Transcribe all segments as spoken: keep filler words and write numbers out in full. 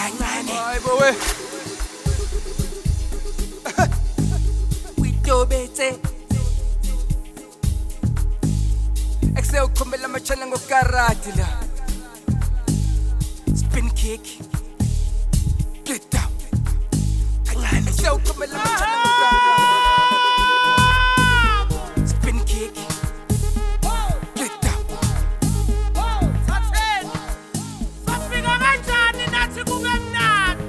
kancane. Hayibo we. Widobetse. Ekse ukhombela amachana ngokarati la. Spin kick. Get down. Kancane. Ekse ukhombela amachana ngokarati. Spin kick. Get down. Safika kanjani nathi kube mnandi.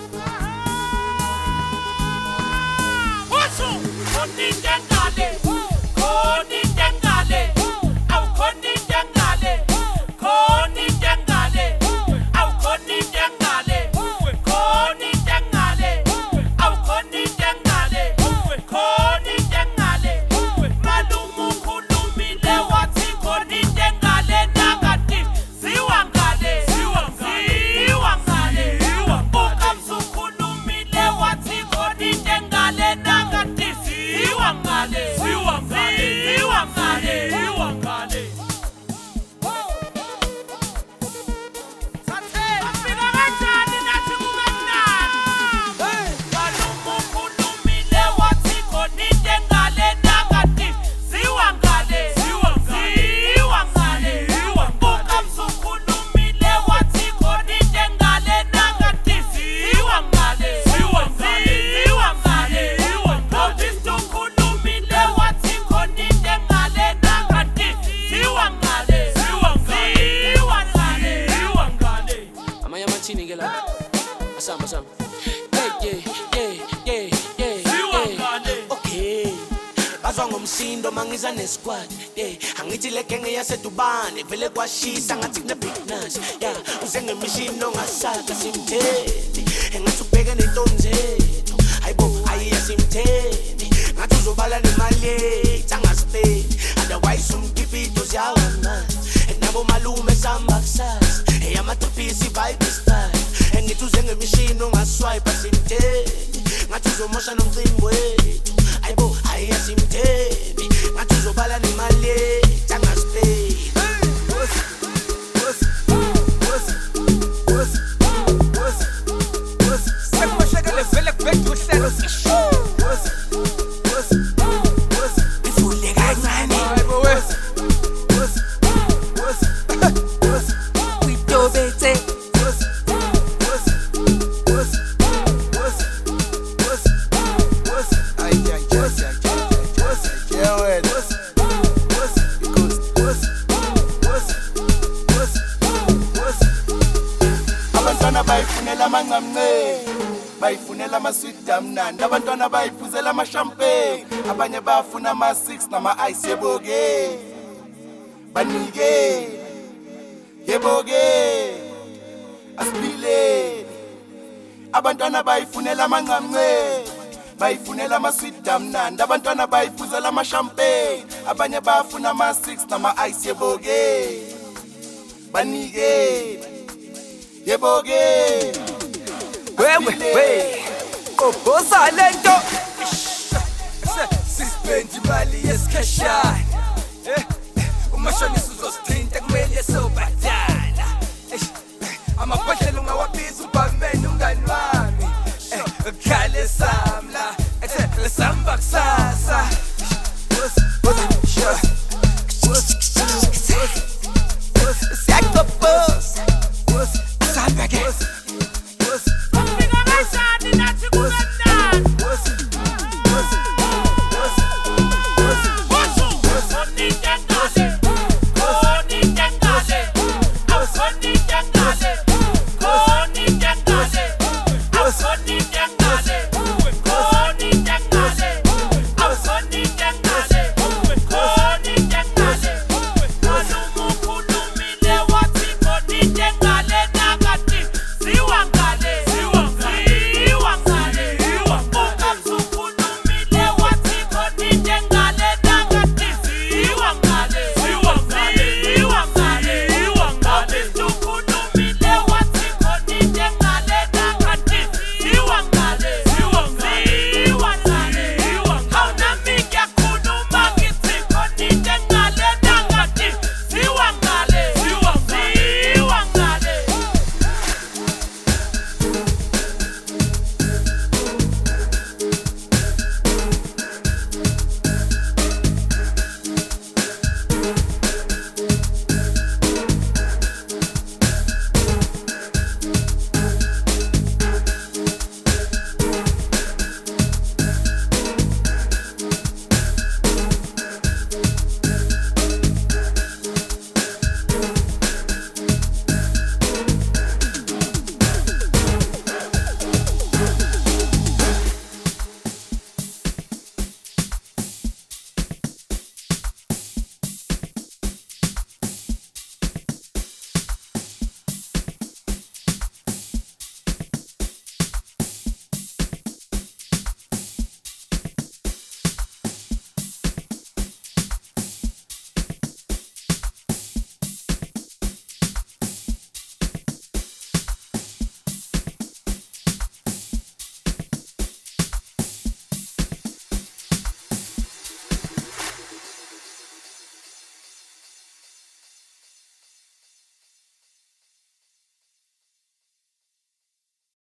Usu koninte ngale. Koninte ngale. Awu koninte ngale. Koninte ngale. Awu koninte ngale. Koninte ngale. Awu koninte ngale. Koninte ngale. Malumu khulumile wathi koninte ngale nakati. Ziwa ngale. Ziwa ngale. Ukamsu khulumile wathi koninte ngale nakati. Ziwa ngale. Ziwa ngale. Ziwa ngale. Safika kanjani nathi kube mnandi. Malumu khulumile wathi koninte ngale nakati. Ziwa ngale. Ziwa ngale. Ukamsu khulumile wathi koninte ngale nakati. Ziwa ngale. Ziwa ngale. Ubistu khulumile wathi koninte ngale nakati. Ziwa ngale. Ziwa ngale. Amanye amathini ke la. Asamba asamba. Yeah yeah yeah yeah Ziwa yeah. ngale. Okay. Bazwa ngomsindo mangiza nesquad. Yeah, angithi le genge yasedubane vele kwashisa ngathi kune big nash. Yeah, uze ngemishini ongasaka simthethi. Engathi ubheke nentombi zethu. Hayibo ayiya simthethi. Ngathi uzobala nemali yethu angasipeli. Otherwise umkhipito ziyawana. Nabo malume samba kusasa. Hey amatripisi vibe style. Engithi uze ngemishini ongaswipe simthethi. Ngathi uzomosha nomcimbi wethu. Hayibo ayiya simthethi. Ngathi uzobala nemali yethu angasipeli. Sekushekele vele kubethu uhlelo. Ifule kancane. Hayibo we. Widobetse. Ay ay ay ay. Yeah wena. Abantwana bayifunela amanqamnqe, bayifunela ama-sweet amnandi. Abantwana bayiphuzela ama-champagne, abanye bafuna ama-six nama-ice. Yebo-ke banike, yebo-ke asiphileni. Abantwana bayifunela amanqamnqe, bayifunela ama-sweet amnandi. Abantwana bayiphuzela ama-champagne, abanye bafuna ama-six nama-ice. Yebo-ke banike, yebo-ke Wewe we. Kobosa lento. Sispendi imali yesikhashana.